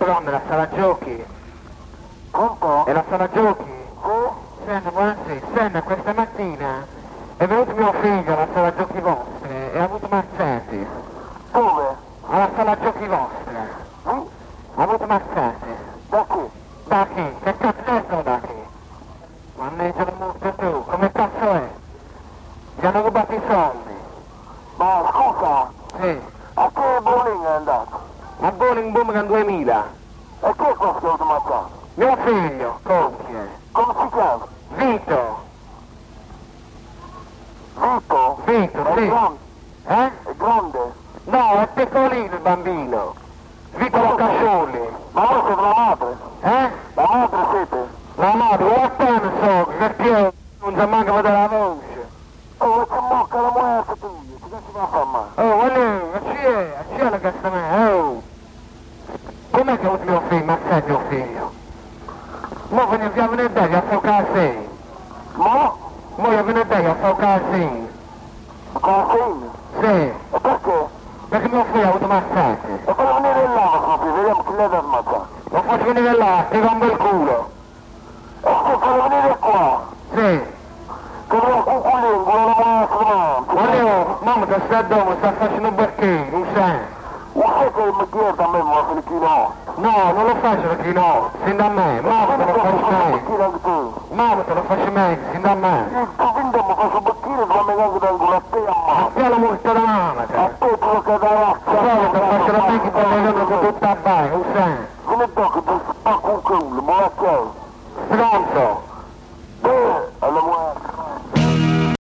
pronto, la sala giochi? Pronto? È la sala giochi? Sì? Senta, buonasera, senta, questa mattina è venuto mio figlio alla sala giochi vostre e ha avuto mazzati. Dove? Alla sala giochi vostre. Ha avuto mazzati. Da chi? Da chi? Che cazzo è sono da chi? Mannaggia il morto tu, come cazzo è? Gli hanno rubato i soldi. Ma scusa, Sì. a che bowling è andato? A Bowling Boomerang 2000. E chi è questo che ha automatizzato? Mio figlio, compie. Come si chiama? Vito. Vito? Vito, È sì. grande? Eh? È grande? No, è piccolino il bambino. Vito Locascioli. Ma voi siete la madre? Eh? La madre siete? La madre, guarda so, che più non sa manca vedere la voce. Oh, c'è mocca la muerte tu, che si va a fare male? Oh, voglio, ci è la cazzo me, oh. Com'è che ho avuto mio figlio, ma sei mio figlio? Mo veniamo venire da a fare sei. Ma? Mo io venire da a fare sei. Con la segna? Sì, E perché? perché mio figlio ha avuto mazzate. E fai venire là, proprio, vediamo chi l'ha smazzata. Lo faccio venire là, ti rompo il culo. E se fai venire qua, Sì. che non è un culingo, non è un strumento. Voglio, mamma ti sta dove, sta facendo un barchino, non sai. Non sai che mi chiede a me, ma se ne chino. No, non lo faccio perché no, sin da me, mamma te lo faccio meglio. Bacchino anche tu. Mamma te lo faccio meglio, sin da me. Tu quindi mi faccio bacchino, fammi anche da angolo a te a A mano. te la multa da mamma A te. te tu che da razza. Solo che faccio la picchi per le donne con tutta a bai, non sai. Come do che ti spacco un culo, ma la chiave. Pronto?